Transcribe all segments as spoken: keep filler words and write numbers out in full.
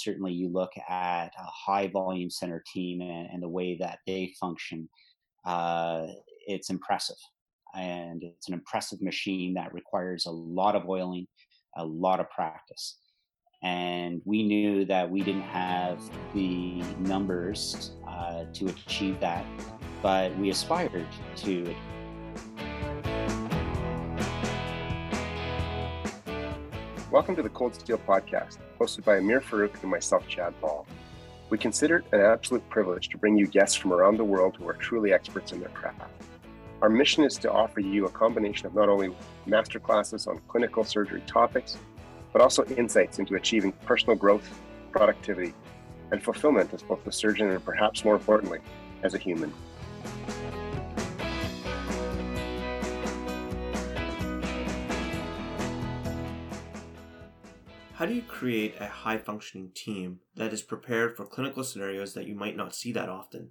certainly you look at a high volume center team and, and the way that they function, uh, it's impressive. And it's an impressive machine that requires a lot of oiling, a lot of practice. And we knew that we didn't have the numbers uh, to achieve that, but we aspired to. Welcome to the Cold Steel Podcast, hosted by Amir Farouk and myself, Chad Ball. We consider it an absolute privilege to bring you guests from around the world who are truly experts in their craft. Our mission is to offer you a combination of not only masterclasses on clinical surgery topics, but also insights into achieving personal growth, productivity, and fulfillment as both a surgeon and perhaps more importantly, as a human. How do you create a high-functioning team that is prepared for clinical scenarios that you might not see that often?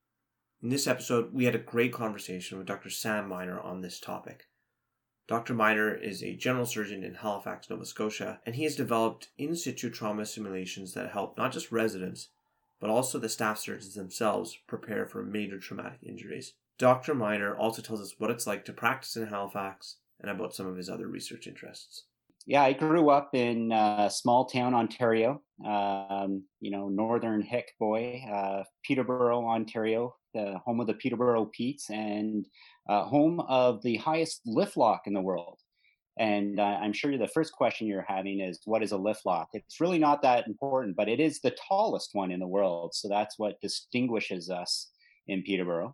In this episode, we had a great conversation with Doctor Sam Miner on this topic. Doctor Miner is a general surgeon in Halifax, Nova Scotia, and he has developed in-situ trauma simulations that help not just residents, but also the staff surgeons themselves prepare for major traumatic injuries. Doctor Miner also tells us what it's like to practice in Halifax and about some of his other research interests. Yeah, I grew up in uh, small town Ontario, um, you know, northern hick boy, uh, Peterborough, Ontario, the home of the Peterborough Petes and uh, home of the highest lift lock in the world. And uh, I'm sure the first question you're having is, what is a lift lock? It's really not that important, but it is the tallest one in the world. So that's what distinguishes us in Peterborough.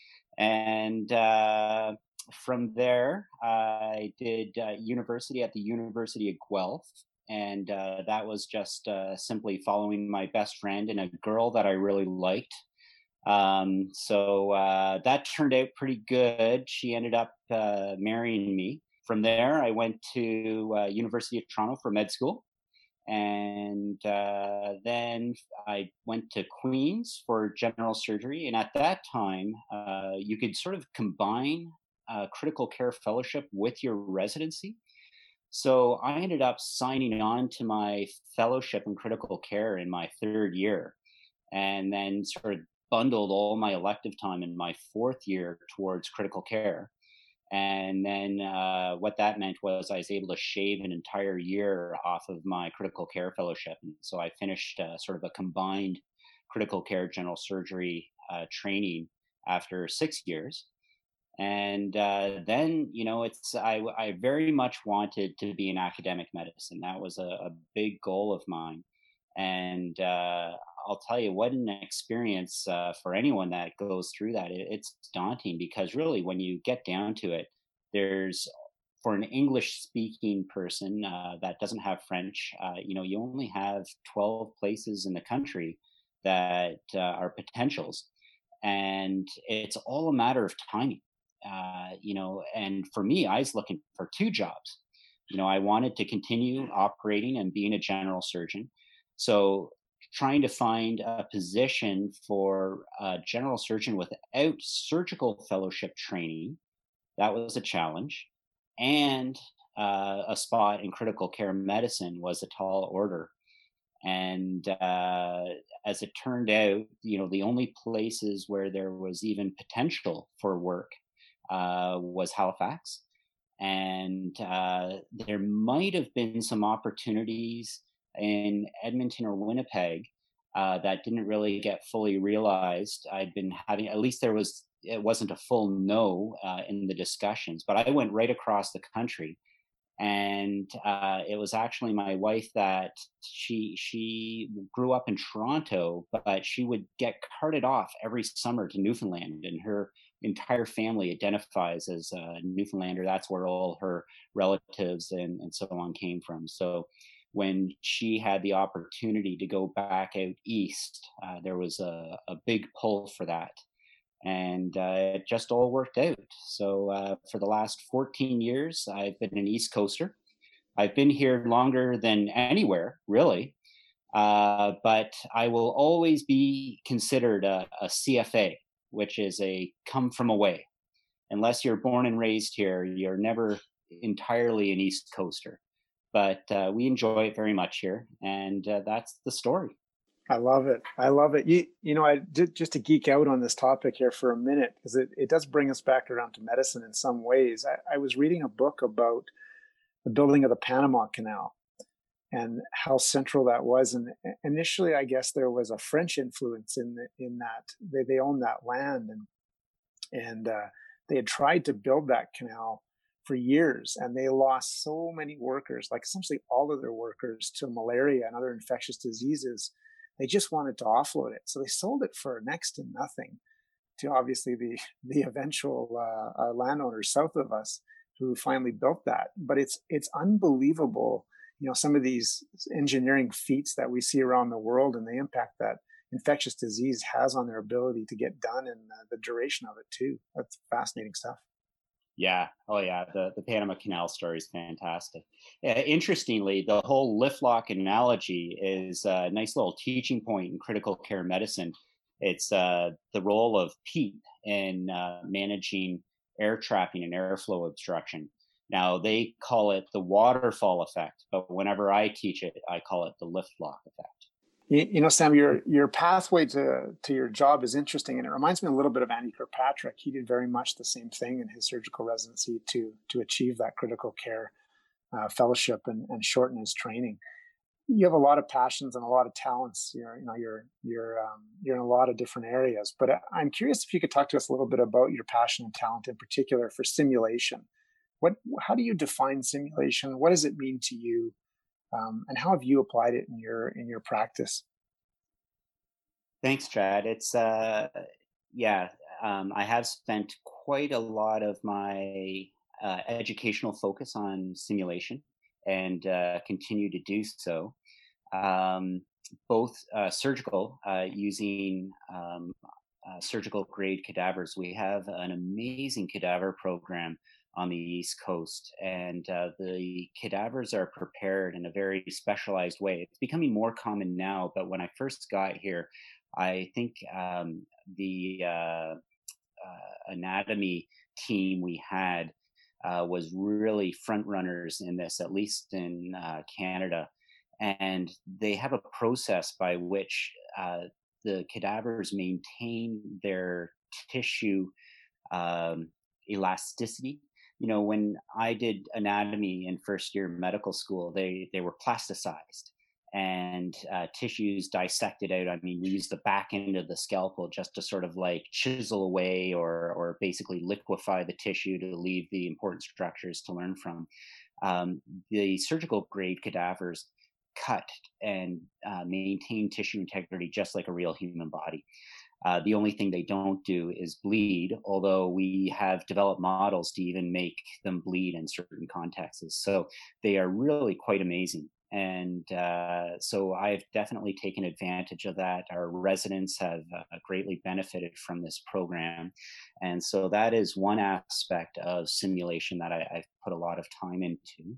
And uh, from there, I did uh, university at the University of Guelph. And uh, that was just uh, simply following my best friend and a girl that I really liked. Um, so uh, that turned out pretty good. She ended up uh, marrying me. From there, I went to uh, University of Toronto for med school. And uh, then I went to Queen's for general surgery. And at that time, uh, you could sort of combine a critical care fellowship with your residency. So I ended up signing on to my fellowship in critical care in my third year, and then sort of bundled all my elective time in my fourth year towards critical care. And then uh, what that meant was I was able to shave an entire year off of my critical care fellowship. And so I finished uh, sort of a combined critical care general surgery uh, training after six years. And uh, then, you know, it's I, I very much wanted to be in academic medicine. That was a, a big goal of mine. And uh, I'll tell you, what an experience uh, for anyone that goes through that. It, it's daunting because really, when you get down to it, there's for an English speaking person uh, that doesn't have French, uh, you know, you only have twelve places in the country that uh, are potentials. And it's all a matter of timing. Uh, you know, and for me, I was looking for two jobs. You know, I wanted to continue operating and being a general surgeon. So trying to find a position for a general surgeon without surgical fellowship training, that was a challenge. And uh, a spot in critical care medicine was a tall order. And uh, as it turned out, you know, the only places where there was even potential for work uh, was Halifax. And uh, there might have been some opportunities in Edmonton or Winnipeg uh, that didn't really get fully realized. I'd been having, at least there was, it wasn't a full no uh, in the discussions, but I went right across the country. And uh, it was actually my wife that she she grew up in Toronto, but she would get carted off every summer to Newfoundland, and her entire family identifies as a Newfoundlander. That's where all her relatives and, and so on came from. So when she had the opportunity to go back out east, uh, there was a, a big pull for that. And uh, it just all worked out. So uh, for the last fourteen years, I've been an East Coaster. I've been here longer than anywhere, really. Uh, but I will always be considered a, a C F A, which is a come from away. Unless you're born and raised here, you're never entirely an East Coaster. but uh, we enjoy it very much here, and uh, that's the story. I love it. I love it. You, you know, I did just to geek out on this topic here for a minute, because it, it does bring us back around to medicine in some ways. I, I was reading a book about the building of the Panama Canal and how central that was. And initially, I guess there was a French influence in the, in that they, they owned that land, and and uh, they had tried to build that canal for years, and they lost so many workers, like essentially all of their workers, to malaria and other infectious diseases. They just wanted to offload it, so they sold it for next to nothing to obviously the the eventual uh, uh, landowners south of us who finally built that. But it's it's unbelievable, you know, some of these engineering feats that we see around the world and the impact that infectious disease has on their ability to get done, and uh, the duration of it too. That's fascinating stuff. Yeah. Oh, yeah. The the Panama Canal story is fantastic. Uh, interestingly, the whole lift lock analogy is a nice little teaching point in critical care medicine. It's uh, the role of peat in uh, managing air trapping and airflow obstruction. Now, they call it the waterfall effect, but whenever I teach it, I call it the lift lock effect. You, you know, Sam, your your pathway to to your job is interesting, and it reminds me a little bit of Andy Kirkpatrick. He did very much the same thing in his surgical residency to to achieve that critical care uh, fellowship and, and shorten his training. You have a lot of passions and a lot of talents. You're you know you're you're um, you're in a lot of different areas. But I'm curious if you could talk to us a little bit about your passion and talent in particular for simulation. What how do you define simulation? What does it mean to you? Um, and how have you applied it in your in your practice? Thanks, Chad. It's uh, yeah. Um, I have spent quite a lot of my uh, educational focus on simulation, and uh, continue to do so. Um, both uh, surgical, uh, using um, uh, surgical grade cadavers. We have an amazing cadaver program on the East Coast, and uh, the cadavers are prepared in a very specialized way. It's becoming more common now, but when I first got here, I think um, the uh, uh, anatomy team we had uh, was really front runners in this, at least in uh, Canada. And they have a process by which uh, the cadavers maintain their tissue um, elasticity. You know, when I did anatomy in first year medical school, they they were plasticized and uh, tissues dissected out. I mean, we used the back end of the scalpel just to sort of like chisel away or or basically liquefy the tissue to leave the important structures to learn from. Um, the surgical grade cadavers cut and uh, maintain tissue integrity just like a real human body. Uh, the only thing they don't do is bleed, although we have developed models to even make them bleed in certain contexts. So they are really quite amazing. And uh, so I've definitely taken advantage of that. Our residents have uh, greatly benefited from this program. And so that is one aspect of simulation that I, I've put a lot of time into.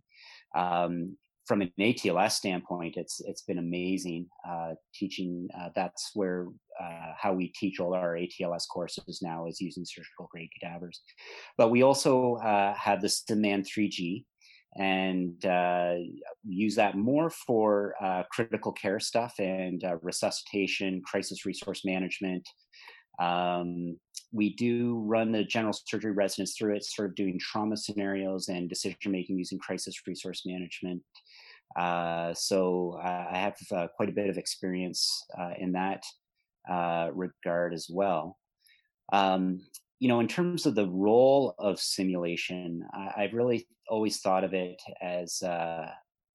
Um, from an A T L S standpoint, it's it's been amazing uh, teaching. Uh, that's where uh, how we teach all our A T L S courses now is using surgical grade cadavers. But we also uh, have the SimMan three G, and uh, use that more for uh, critical care stuff and uh, resuscitation, crisis resource management. Um, we do run the general surgery residents through it, sort of doing trauma scenarios and decision making using crisis resource management. Uh, so uh, I have uh, quite a bit of experience uh, in that uh, regard as well. Um, you know, in terms of the role of simulation, I, I've really always thought of it as uh,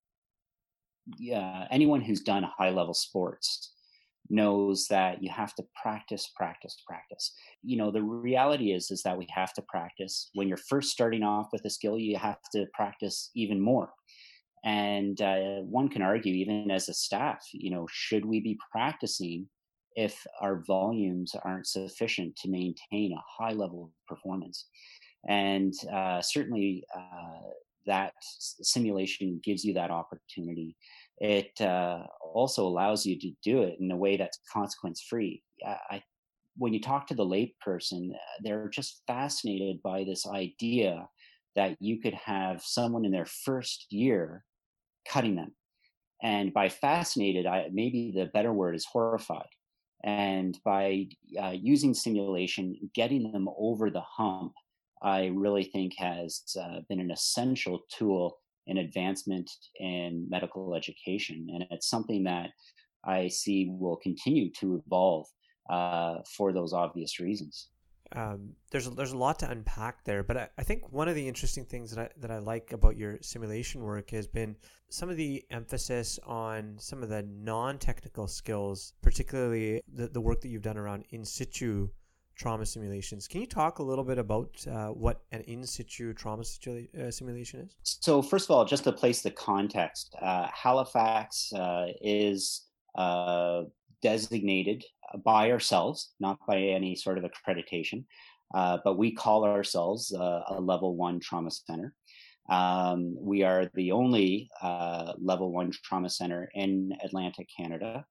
yeah, anyone who's done high level sports knows that you have to practice, practice, practice. You know, the reality is is that we have to practice. When you're first starting off with a skill, you have to practice even more. And uh, one can argue, even as a staff, you know, should we be practicing if our volumes aren't sufficient to maintain a high level of performance? And uh, certainly uh, that simulation gives you that opportunity. It uh, also allows you to do it in a way that's consequence free. I, I, when you talk to the layperson, they're just fascinated by this idea that you could have someone in their first year cutting them. And by fascinated, I, maybe the better word is horrified. And by uh, using simulation, getting them over the hump, I really think has uh, been an essential tool in advancement in medical education. And it's something that I see will continue to evolve uh, for those obvious reasons. Um, there's a, there's a lot to unpack there, but I, I think one of the interesting things that I, that I like about your simulation work has been some of the emphasis on some of the non-technical skills, particularly the, the work that you've done around in situ trauma simulations. Can you talk a little bit about uh, what an in situ trauma situ- uh, simulation is? So first of all, just to place the context, uh, Halifax uh, is uh, designated by ourselves, not by any sort of accreditation, uh, but we call ourselves uh, a level one trauma center. Um, we are the only uh, level one trauma center in Atlantic Canada.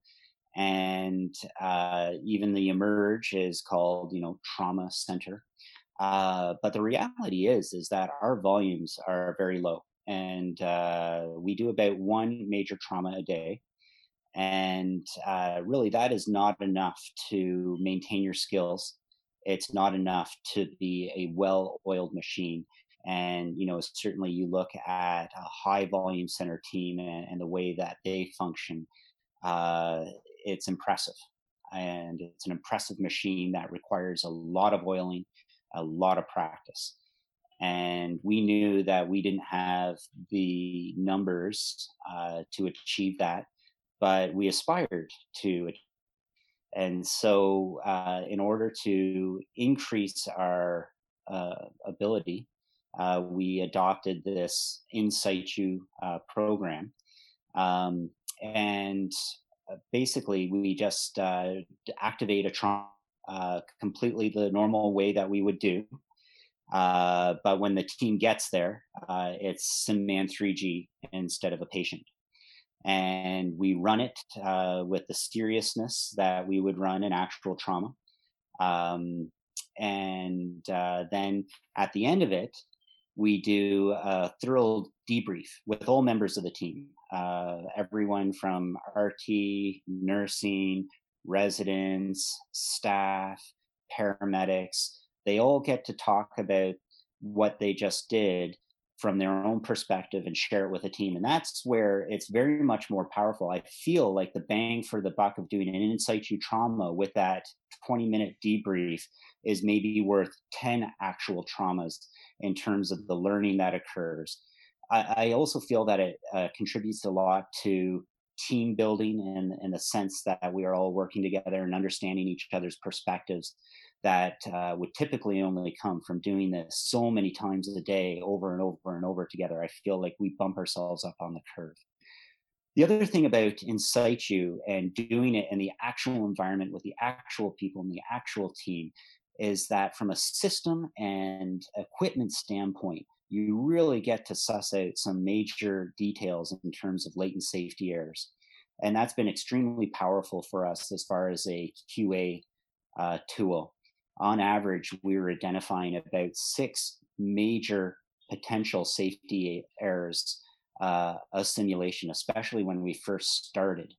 And uh, even the Emerge is called, you know, trauma center. Uh, but the reality is, is that our volumes are very low, and uh, we do about one major trauma a day. And uh, really, that is not enough to maintain your skills. It's not enough to be a well-oiled machine. And you know, certainly, you look at a high-volume center team and, and the way that they function. Uh, it's impressive, and it's an impressive machine that requires a lot of oiling, a lot of practice. And we knew that we didn't have the numbers uh, to achieve that, but we aspired to. And so, uh, in order to increase our uh, ability, uh, we adopted this in situ uh, program. Um, and uh, basically, we just uh, activate a trauma uh, completely the normal way that we would do. Uh, but when the team gets there, uh, it's SimMan three G instead of a patient. And we run it uh, with the seriousness that we would run an actual trauma. Um, and uh, then at the end of it, we do a thorough debrief with all members of the team, uh, everyone from R T, nursing, residents, staff, paramedics. They all get to talk about what they just did from their own perspective and share it with a team. And that's where it's very much more powerful. I feel like the bang for the buck of doing an in situ trauma with that twenty minute debrief is maybe worth ten actual traumas in terms of the learning that occurs. I, I also feel that it uh, contributes a lot to team building in, in the sense that we are all working together and understanding each other's perspectives that uh, would typically only come from doing this so many times a day over and over and over together. I feel like we bump ourselves up on the curve. The other thing about in situ and doing it in the actual environment with the actual people and the actual team is that from a system and equipment standpoint, you really get to suss out some major details in terms of latent safety errors. And that's been extremely powerful for us as far as a Q A uh, tool. On average, we were identifying about six major potential safety errors uh, a simulation, especially when we first started.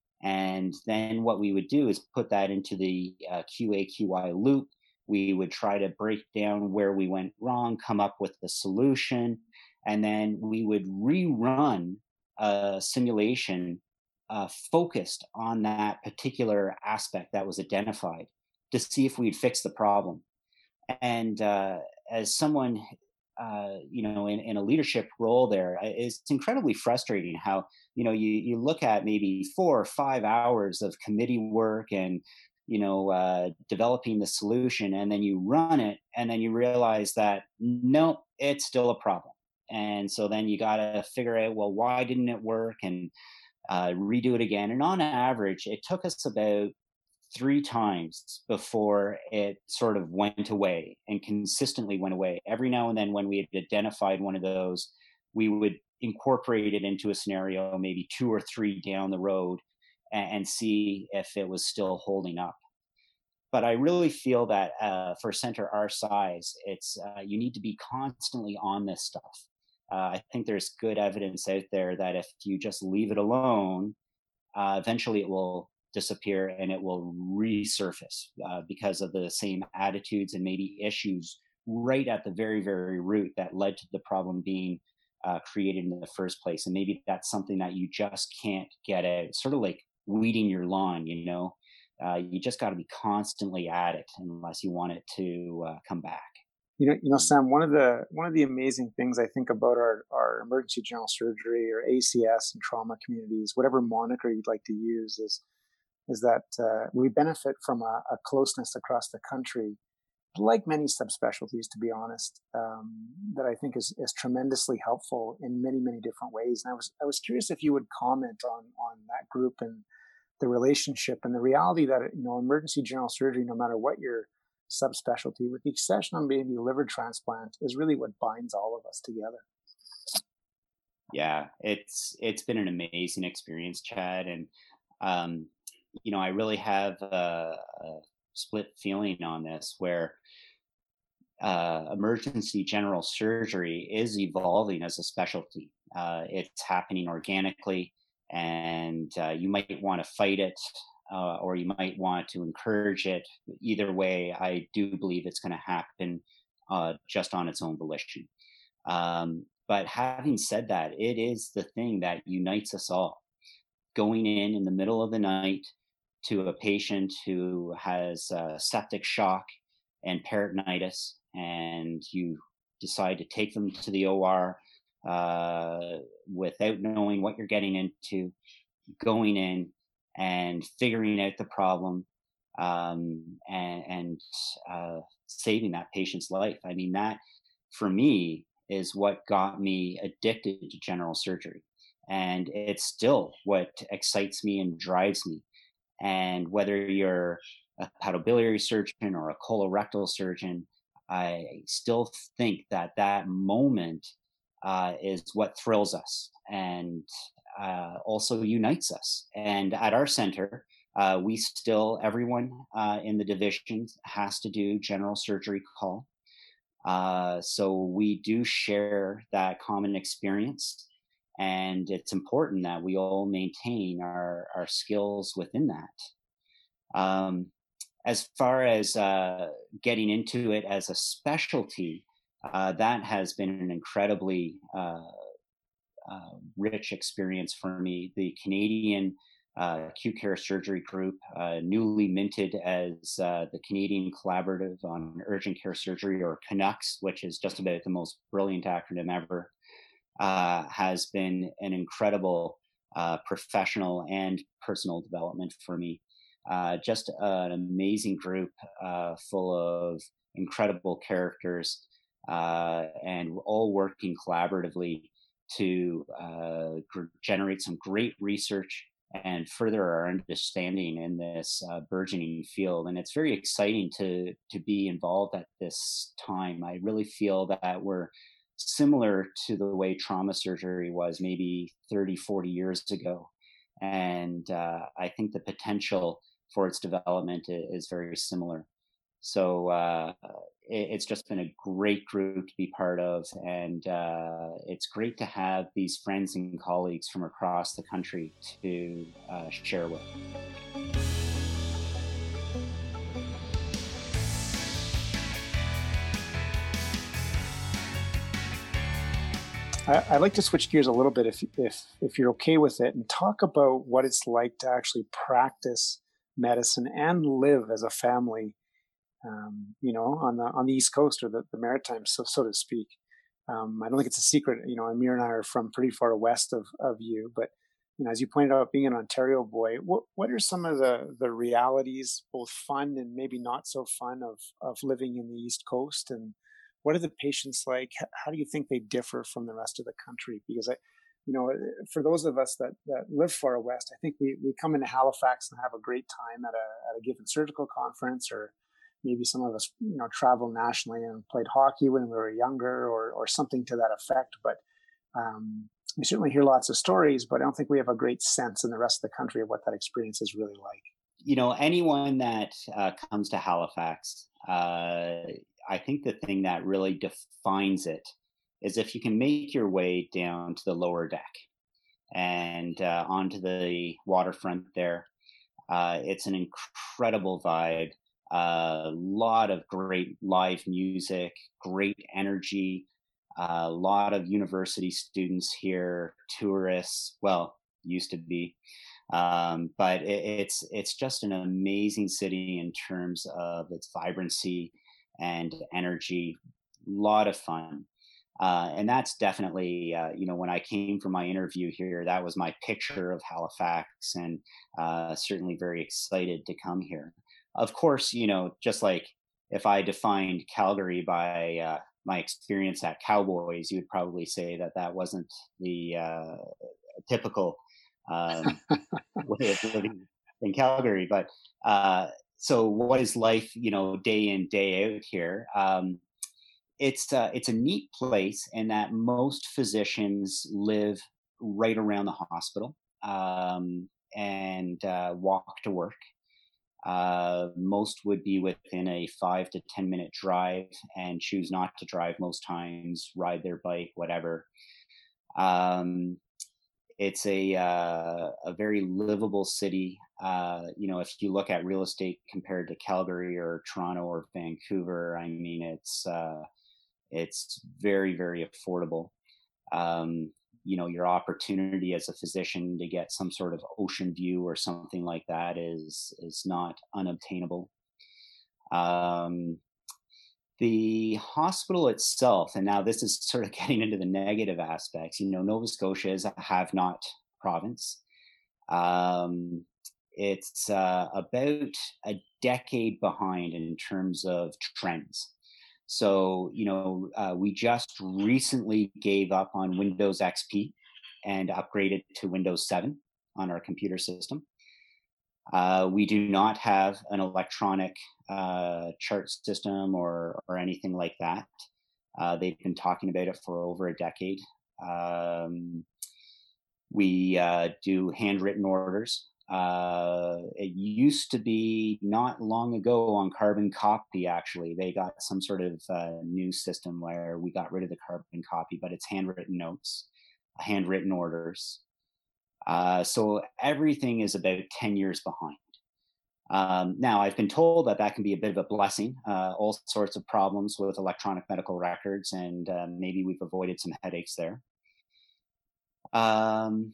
And then what we would do is put that into the uh, Q A Q I loop. We would try to break down where we went wrong, come up with the solution, and then we would rerun a simulation uh, focused on that particular aspect that was identified to see if we'd fix the problem. And uh, as someone uh, you know, in, in a leadership role there, it's incredibly frustrating how, you know, you, you look at maybe four or five hours of committee work and, you know, uh, developing the solution, and then you run it and then you realize that, no, it's still a problem. And so then you got to figure out, well, why didn't it work, and uh, redo it again. And on average, it took us about three times before it sort of went away and consistently went away. Every now and then when we had identified one of those, we would incorporate it into a scenario, maybe two or three down the road, and, and see if it was still holding up. But I really feel that uh, for a center our size, it's uh, you need to be constantly on this stuff. Uh, I think there's good evidence out there that if you just leave it alone, uh, eventually it will disappear and it will resurface uh, because of the same attitudes and maybe issues right at the very, very root that led to the problem being uh, created in the first place. And maybe that's something that you just can't get out. Sort of like weeding your lawn, you know, uh, you just got to be constantly at it unless you want it to uh, come back. You know, you know, Sam. One of the one of the amazing things I think about our our emergency general surgery or A C S and trauma communities, whatever moniker you'd like to use, is is that uh, we benefit from a, a closeness across the country, like many subspecialties, to be honest, um, that I think is is tremendously helpful in many many different ways. And I was I was curious if you would comment on on that group and the relationship and the reality that, you know, emergency general surgery, no matter what your subspecialty, with the exception of maybe liver transplant, is really what binds all of us together. Yeah, it's it's been an amazing experience, Chad, and um, you know, I really have a, a split feeling on this, where uh, emergency general surgery is evolving as a specialty. Uh, it's happening organically, and uh, you might want to fight it, uh, or you might want to encourage it. Either way, I do believe it's going to happen uh, just on its own volition. Um, but having said that, it is the thing that unites us all. Going in in the middle of the night to a patient who has uh, septic shock and peritonitis, and you decide to take them to the O R uh, without knowing what you're getting into, going in and figuring out the problem, um, and, and uh, saving that patient's life. I mean, that for me is what got me addicted to general surgery. And it's still what excites me and drives me. And whether you're a hepatobiliary surgeon or a colorectal surgeon, I still think that that moment uh, is what thrills us and uh, also unites us. And at our center, uh, we still, everyone uh, in the division has to do general surgery call. Uh, so we do share that common experience. And it's important that we all maintain our, our skills within that. Um, as far as uh, getting into it as a specialty, uh, that has been an incredibly uh, uh, rich experience for me. The Canadian uh, Acute Care Surgery Group, uh, newly minted as uh, the Canadian Collaborative on Urgent Care Surgery, or CANUCS, which is just about the most brilliant acronym ever, uh, has been an incredible uh, professional and personal development for me. Uh, just an amazing group uh, full of incredible characters, uh, and all working collaboratively to uh, gr- generate some great research and further our understanding in this uh, burgeoning field. And it's very exciting to to be involved at this time. I really feel that we're similar to the way trauma surgery was maybe thirty, forty years ago. And uh, I think the potential for its development is very similar. So uh, it, it's just been a great group to be part of. And uh, it's great to have these friends and colleagues from across the country to uh, share with. I'd like to switch gears a little bit, if if if you're okay with it, and talk about what it's like to actually practice medicine and live as a family, um, you know, on the on the East Coast, or the, the Maritimes, so so to speak. Um, I don't think it's a secret. You know, Amir and I are from pretty far west of of you, but you know, as you pointed out, being an Ontario boy, what what are some of the the realities, both fun and maybe not so fun, of of living in the East Coast? And what are the patients like? How do you think they differ from the rest of the country? Because I, you know, for those of us that, that live far west, I think we, we come into Halifax and have a great time at a, at a given surgical conference, or maybe some of us, you know, travel nationally and played hockey when we were younger, or, or something to that effect. But um, we certainly hear lots of stories, but I don't think we have a great sense in the rest of the country of what that experience is really like. You know, anyone that uh, comes to Halifax, uh, I think the thing that really defines it is if you can make your way down to the lower deck and uh, onto the waterfront there. Uh, it's an incredible vibe. A lot of great live music, great energy. A lot of university students here, tourists. Well, used to be, um, but it, it's it's just an amazing city in terms of its vibrancy and energy. Lot of fun. Uh, and that's definitely, uh, you know, when I came for my interview here, that was my picture of Halifax, and uh, certainly very excited to come here. Of course, you know, just like if I defined Calgary by uh, my experience at Cowboys, you would probably say that that wasn't the uh, typical um, way of living in Calgary. But uh, so, what is life, you know, day in, day out here? Um, it's uh, it's a neat place in that most physicians live right around the hospital, um, and uh, walk to work. Uh, most would be within a five to ten minute drive and choose not to drive most times, ride their bike, whatever. Um, it's a uh, a very livable city. Uh, you know, if you look at real estate compared to Calgary or Toronto or Vancouver, I mean, it's uh, it's very, very affordable. Um, you know, your opportunity as a physician to get some sort of ocean view or something like that is is not unobtainable. Um, the hospital itself, and now this is sort of getting into the negative aspects. You know, Nova Scotia is a have-not province. Um, it's uh, about a decade behind in terms of trends. So, you know, uh, we just recently gave up on Windows X P and upgraded to Windows seven on our computer system. Uh, we do not have an electronic uh, chart system or, or anything like that. Uh, they've been talking about it for over a decade. Um, we uh, do handwritten orders. Uh, it used to be not long ago on Carbon Copy, actually. They got some sort of uh, new system where we got rid of the Carbon Copy, but it's handwritten notes, handwritten orders. Uh, so everything is about ten years behind. Um, now, I've been told that that can be a bit of a blessing, uh, all sorts of problems with electronic medical records, and uh, maybe we've avoided some headaches there. Um,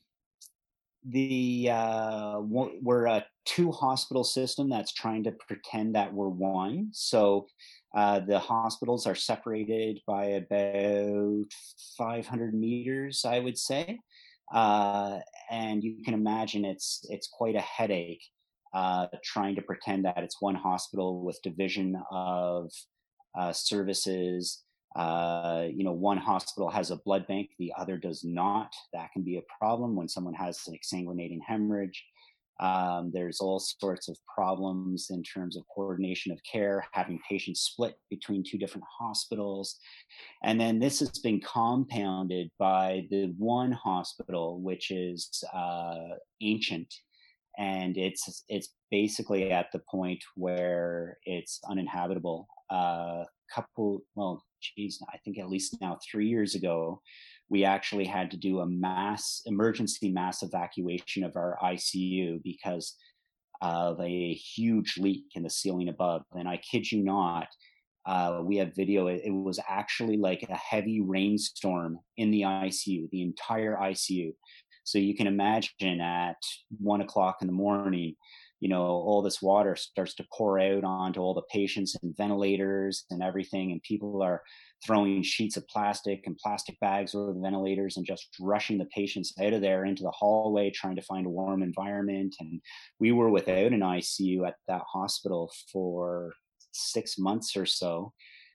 the uh, we're a two hospital system that's trying to pretend that we're one. So uh, the hospitals are separated by about five hundred meters, I would say, uh, and you can imagine it's it's quite a headache uh, trying to pretend that it's one hospital with division of uh, services. Uh, you know, one hospital has a blood bank, the other does not. That can be a problem when someone has an exsanguinating hemorrhage. Um, there's all sorts of problems in terms of coordination of care, having patients split between two different hospitals. And then this has been compounded by the one hospital, which is uh, ancient. And it's it's basically at the point where it's uninhabitable. Uh, couple, well, geez, I think at least now three years ago, we actually had to do a mass emergency mass evacuation of our I C U because of a huge leak in the ceiling above. And I kid you not, uh, we have video. It, it was actually like a heavy rainstorm in the I C U, the entire I C U. So you can imagine at one o'clock in the morning, you know, all this water starts to pour out onto all the patients and ventilators and everything. And people are throwing sheets of plastic and plastic bags over the ventilators and just rushing the patients out of there into the hallway, trying to find a warm environment. And we were without an I C U at that hospital for six months or so.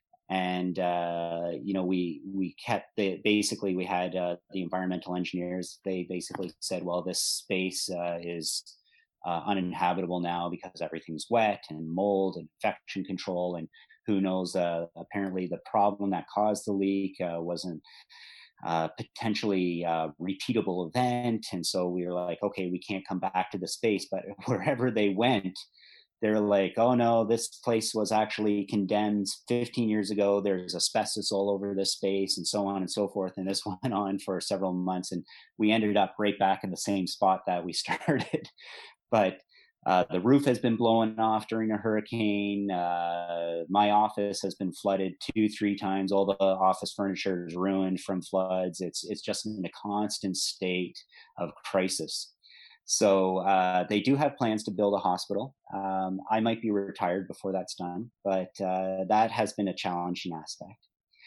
And uh, you know, we we kept the basically we had uh, the environmental engineers. They basically said, well, this space uh, is uh, uninhabitable now because everything's wet and mold and infection control, and who knows? Uh, apparently, the problem that caused the leak uh, wasn't uh, potentially uh, repeatable event, and so we were like, okay, we can't come back to the space. But wherever they went, they're like, oh no, this place was actually condemned fifteen years ago. There's asbestos all over this space, and so on and so forth. And this went on for several months, and we ended up right back in the same spot that we started. But uh, the roof has been blown off during a hurricane. Uh, my office has been flooded two, three times. All the office furniture is ruined from floods. It's it's just in a constant state of crisis. So uh, they do have plans to build a hospital. Um, I might be retired before that's done, but uh, that has been a challenging aspect.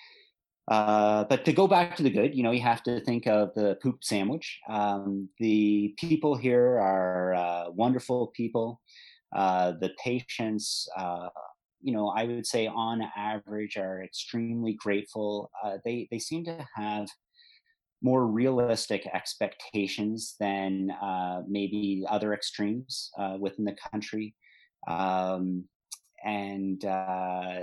Uh, but to go back to the good, you know, you have to think of the poop sandwich. Um, the people here are uh, wonderful people. Uh, the patients, uh, you know, I would say on average are extremely grateful. Uh, they they seem to have more realistic expectations than uh, maybe other extremes uh, within the country. Um, and uh,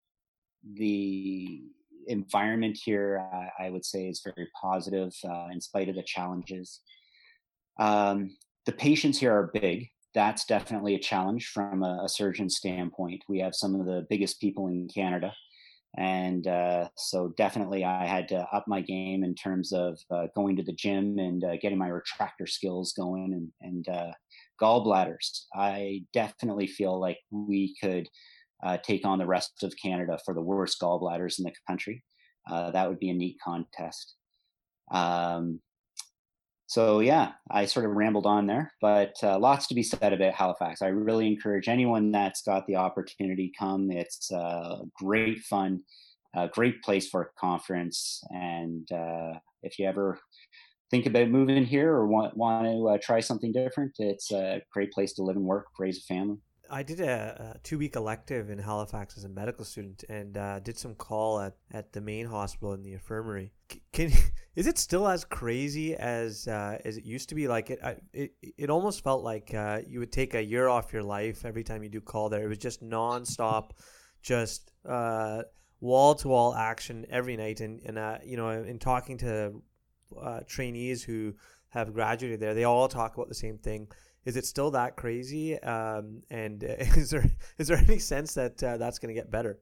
the environment here, uh, I would say, is very positive uh, in spite of the challenges. Um, the patients here are big. That's definitely a challenge from a, a surgeon standpoint. We have some of the biggest people in Canada. And uh, so definitely I had to up my game in terms of uh, going to the gym and uh, getting my retractor skills going, and, and uh, gallbladders. I definitely feel like we could uh, take on the rest of Canada for the worst gallbladders in the country. Uh, that would be a neat contest. Um, So yeah, I sort of rambled on there, but uh, lots to be said about Halifax. I really encourage anyone that's got the opportunity, come. It's uh, great fun, a great place for a conference, and uh, if you ever think about moving here or want want to uh, try something different, it's a great place to live and work, raise a family. I did a, a two-week elective in Halifax as a medical student, and uh, did some call at, at the main hospital in the infirmary. C- Can is it still as crazy as uh, as it used to be? Like it, I, it, it almost felt like uh, you would take a year off your life every time you do call there. It was just nonstop, just uh, wall-to-wall action every night. And and uh, you know, in talking to uh, trainees who have graduated there, they all talk about the same thing. Is it still that crazy? Um, and uh, is there is there any sense that uh, that's going to get better?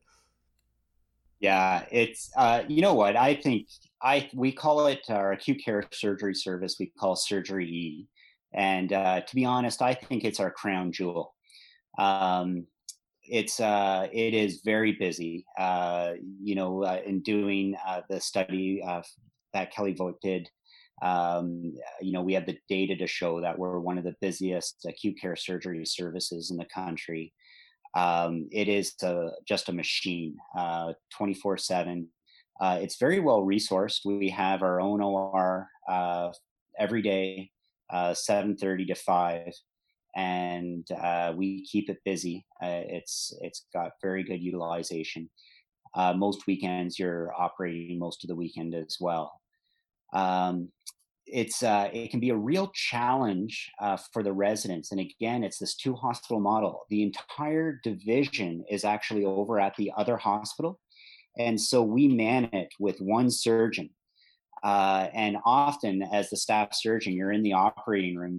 Yeah, it's uh, you know what, I think I we call it our acute care surgery service. We call Surgery E, and uh, to be honest, I think it's our crown jewel. Um, it's uh, it is very busy. Uh, you know, uh, in doing uh, the study uh, that Kelly Vogt did. Um, you know, we have the data to show that we're one of the busiest acute care surgery services in the country. Um, it is a, just a machine, uh, twenty-four seven. Uh, it's very well resourced. We have our own O R uh, every day, uh, seven thirty to five, and uh, we keep it busy. Uh, it's it's got very good utilization. Uh, most weekends, you're operating most of the weekend as well. Um, it's uh, it can be a real challenge uh, for the residents. And again, it's this two hospital model. The entire division is actually over at the other hospital, and so we man it with one surgeon. Uh, and often, as the staff surgeon, you're in the operating room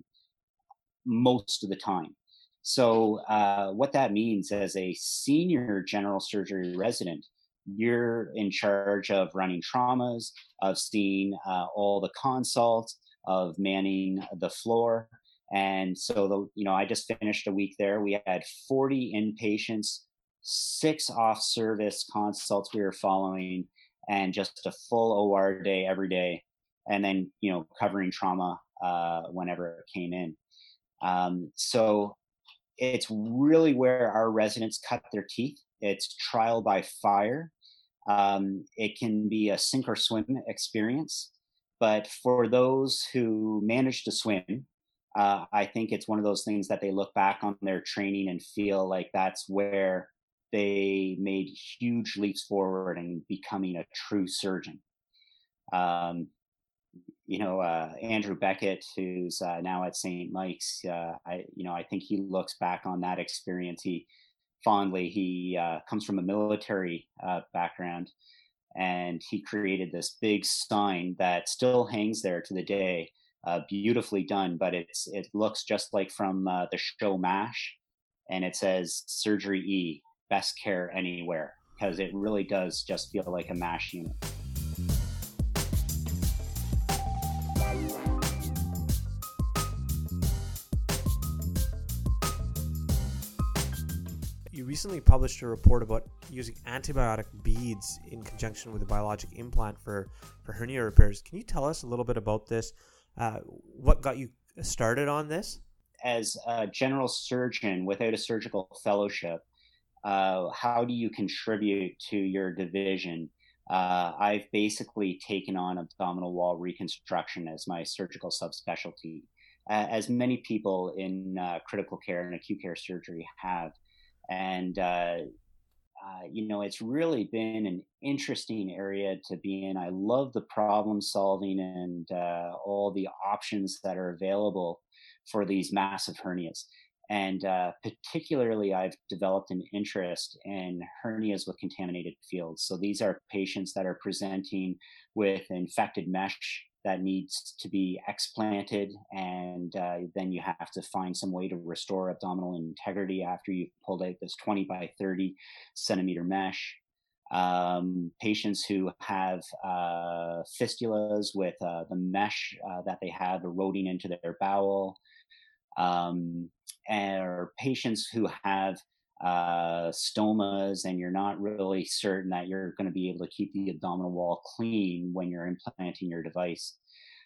most of the time. So uh, what that means, as a senior general surgery resident, you're in charge of running traumas, of seeing uh, all the consults, of manning the floor. And so, the, you know, I just finished a week there. We had forty inpatients, six off-service consults we were following, and just a full O R day every day. And then, you know, covering trauma uh, whenever it came in. Um, so it's really where our residents cut their teeth. It's trial by fire. Um, it can be a sink or swim experience, but for those who manage to swim, uh, I think it's one of those things that they look back on their training and feel like that's where they made huge leaps forward in becoming a true surgeon. Um, you know, uh, Andrew Beckett, who's uh, now at Saint Mike's, uh, I, you know, I think he looks back on that experience. He fondly. He uh, comes from a military uh, background, and he created this big sign that still hangs there to the day, uh, beautifully done. But it's it looks just like from uh, the show MASH, and it says Surgery E, best care anywhere, because it really does just feel like a MASH unit. You recently published a report about using antibiotic beads in conjunction with a biologic implant for, for hernia repairs. Can you tell us a little bit about this? Uh, what got you started on this? As a general surgeon without a surgical fellowship, uh, how do you contribute to your division? Uh, I've basically taken on abdominal wall reconstruction as my surgical subspecialty, uh, as many people in uh, critical care and acute care surgery have. And, uh, uh, you know, it's really been an interesting area to be in. I love the problem solving and uh, all the options that are available for these massive hernias. And uh, particularly, I've developed an interest in hernias with contaminated fields. So these are patients that are presenting with infected mesh that needs to be explanted, and uh, then you have to find some way to restore abdominal integrity after you've pulled out this twenty by thirty centimeter mesh. Um, patients who have uh, fistulas with uh, the mesh uh, that they have eroding into their bowel, um, or patients who have uh, stomas and you're not really certain that you're going to be able to keep the abdominal wall clean when you're implanting your device.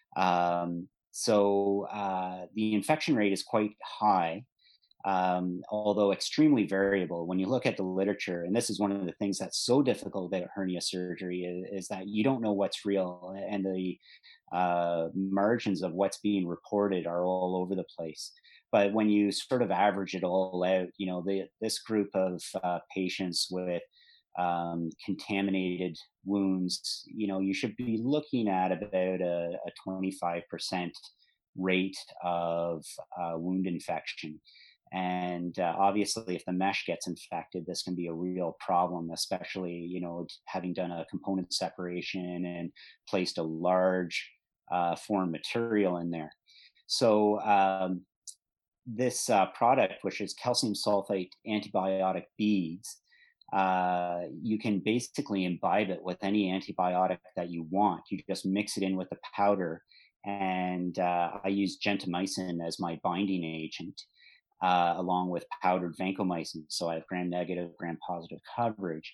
Um, so uh, the infection rate is quite high, um, although extremely variable. When you look at the literature, and this is one of the things that's so difficult about hernia surgery, is, is that you don't know what's real, and the uh, margins of what's being reported are all over the place. But when you sort of average it all out, you know, the, this group of uh, patients with um, contaminated wounds, you know, you should be looking at about a, a twenty-five percent rate of uh, wound infection. And uh, obviously, if the mesh gets infected, this can be a real problem, especially, you know, having done a component separation and placed a large uh, foreign material in there. So um, this uh, product, which is calcium sulfate antibiotic beads, uh, you can basically imbibe it with any antibiotic that you want. You just mix it in with the powder. And uh, I use gentamicin as my binding agent, uh, along with powdered vancomycin. So I have gram-negative, gram-positive coverage.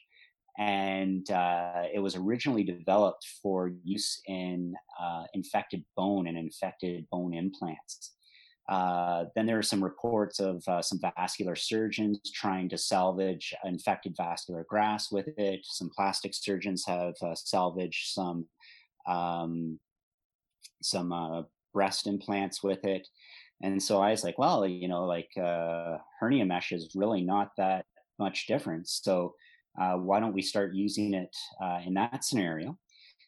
And uh, it was originally developed for use in uh, infected bone and infected bone implants. Uh, then there are some reports of uh, some vascular surgeons trying to salvage infected vascular grafts with it. Some plastic surgeons have uh, salvaged some um, some uh, breast implants with it. And so I was like, well, you know, like uh, hernia mesh is really not that much difference. So uh, why don't we start using it uh, in that scenario?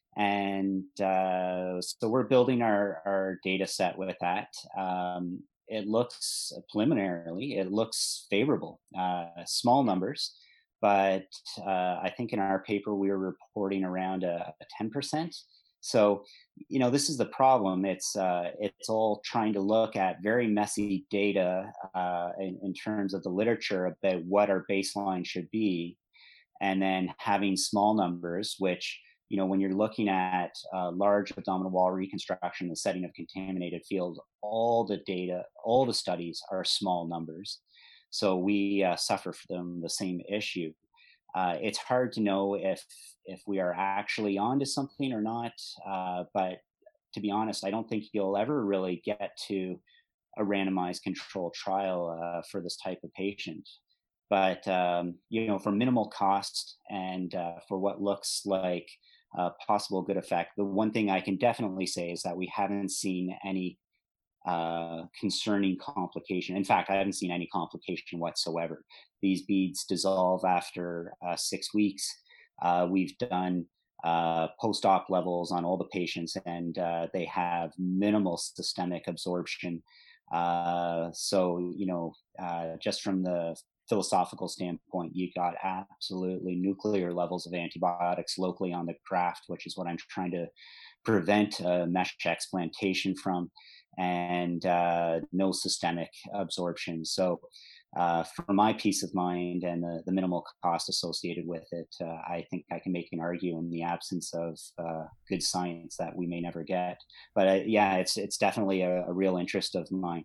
And uh, so we're building our, our data set with that. Um, it looks preliminarily, it looks favorable, uh, small numbers, but uh, I think in our paper we were reporting around a, a ten percent. So, you know, this is the problem. It's uh, it's all trying to look at very messy data uh, in, in terms of the literature about what our baseline should be, and then having small numbers, which, you know, when you're looking at uh, large abdominal wall reconstruction in the setting of contaminated fields, all the data, all the studies are small numbers. So we uh, suffer from the same issue. Uh, it's hard to know if if we are actually onto something or not. Uh, but to be honest, I don't think you'll ever really get to a randomized controlled trial uh, for this type of patient. But um, you know, for minimal cost and uh, for what looks like a possible good effect, the one thing I can definitely say is that we haven't seen any uh, concerning complication. In fact, I haven't seen any complication whatsoever. These beads dissolve after uh, six weeks. Uh, we've done uh, post-op levels on all the patients, and uh, they have minimal systemic absorption. Uh, so, you know, uh, just from the philosophical standpoint, you got absolutely nuclear levels of antibiotics locally on the graft, which is what I'm trying to prevent uh, mesh explantation from, and uh, no systemic absorption. So uh, for my peace of mind and the, the minimal cost associated with it, uh, I think I can make an argument in the absence of uh, good science that we may never get. But uh, yeah, it's it's definitely a, a real interest of mine.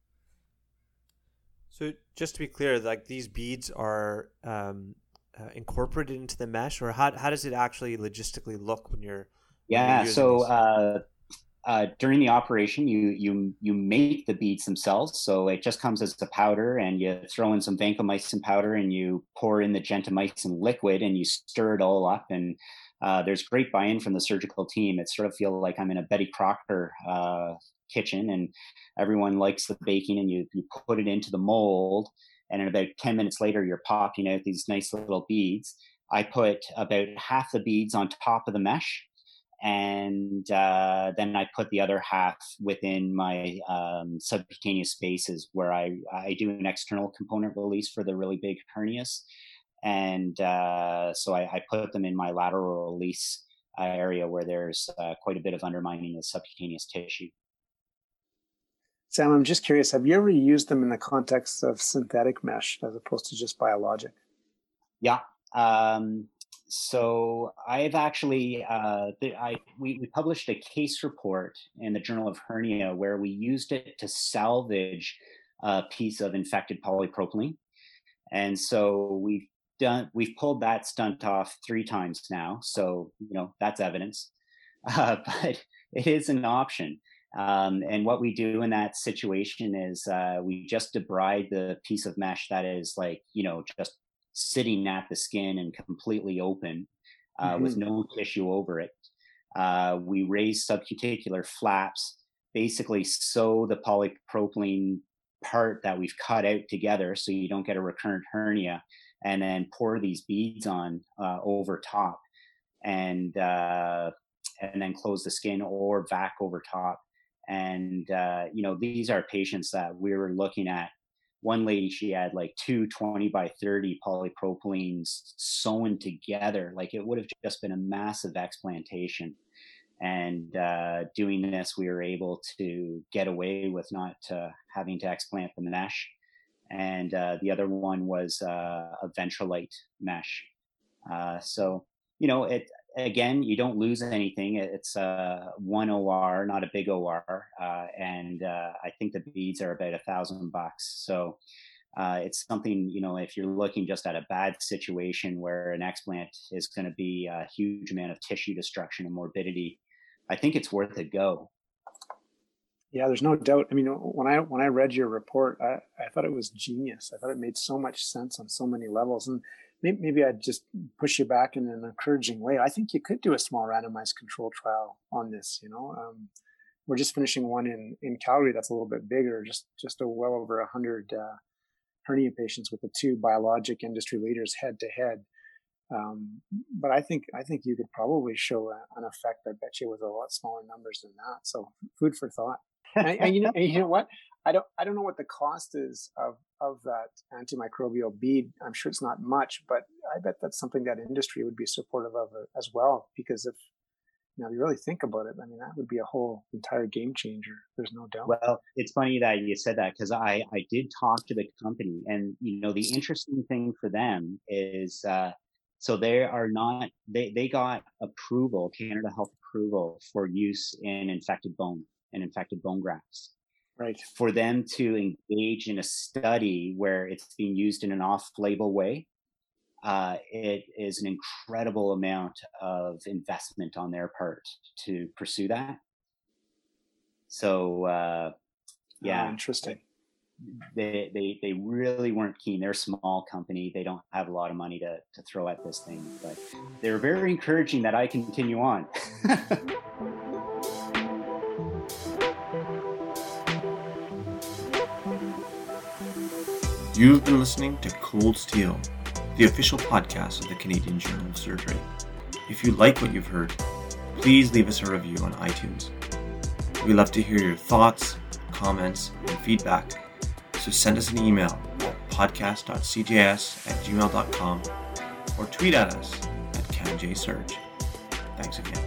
So just to be clear, like these beads are um, uh, incorporated into the mesh, or how how does it actually logistically look when you're when yeah? You're so uh, uh, during the operation, you you you make the beads themselves. So it just comes as a powder, and you throw in some vancomycin powder, and you pour in the gentamicin liquid, and you stir it all up. And uh, there's great buy-in from the surgical team. It sort of feels like I'm in a Betty Crocker uh, kitchen, and everyone likes the baking, and you, you put it into the mold, and in about ten minutes later, you're popping out these nice little beads. I put about half the beads on top of the mesh, and uh, then I put the other half within my um, subcutaneous spaces where I, I do an external component release for the really big hernias. And uh, so I, I put them in my lateral release uh, area where there's uh, quite a bit of undermining of subcutaneous tissue. Sam, I'm just curious, have you ever used them in the context of synthetic mesh as opposed to just biologic? Yeah. Um, so I've actually, uh, I, we, we published a case report in the Journal of Hernia where we used it to salvage a piece of infected polypropylene. And so we've done, we've pulled that stunt off three times now. So, you know, that's evidence, uh, but it is an option. Um, and what we do in that situation is uh, we just debride the piece of mesh that is like, you know, just sitting at the skin and completely open uh, mm-hmm. with no tissue over it. Uh, we raise subcuticular flaps, basically sew the polypropylene part that we've cut out together so you don't get a recurrent hernia, and then pour these beads on uh, over top, and uh, and then close the skin or vac over top. And, uh, you know, these are patients that we were looking at. One lady, she had like two twenty by thirty polypropylenes sewn together. Like it would have just been a massive explantation. And uh, doing this, we were able to get away with not uh, having to explant the mesh. And uh, the other one was uh, a Ventralite mesh. Uh, so, you know, it, again, you don't lose anything. It's uh, one O R, not a big O R, uh, and uh, I think the beads are about a thousand bucks. So uh, it's something, you know, if you're looking just at a bad situation where an explant is going to be a huge amount of tissue destruction and morbidity, I think it's worth a go. Yeah, there's no doubt. I mean, when I when I read your report, I, I thought it was genius. I thought it made so much sense on so many levels. And maybe, maybe I'd just push you back in an encouraging way. I think you could do a small randomized control trial on this. You know, um, we're just finishing one in, in Calgary that's a little bit bigger, just just a well over a hundred uh, hernia patients with the two biologic industry leaders head to head. Um, but I think I think you could probably show a, an effect. I bet you with a lot smaller numbers than that. So food for thought. and, and, you know, and you know what? I don't I don't know what the cost is of of that antimicrobial bead. I'm sure it's not much, but I bet that's something that industry would be supportive of as well. Because if you know, if you really think about it, I mean, that would be a whole entire game changer. There's no doubt. Well, it's funny that you said that because I I did talk to the company, and you know, the interesting thing for them is. Uh, So they are not, they, they got approval, Canada Health approval for use in infected bone and infected bone grafts. Right. For them to engage in a study where it's being used in an off-label way, uh, it is an incredible amount of investment on their part to pursue that. So, uh, yeah. Oh, interesting. They, they they really weren't keen. They're a small company. They don't have a lot of money to, to throw at this thing, but they're very encouraging that I continue on. You've been listening to Cold Steel, the official podcast of the Canadian Journal of Surgery. If you like what you've heard, please leave us a review on iTunes. We love to hear your thoughts, comments, and feedback. So send us an email at podcast dot c j s at gmail dot com or tweet at us at CanJSurge. Thanks again.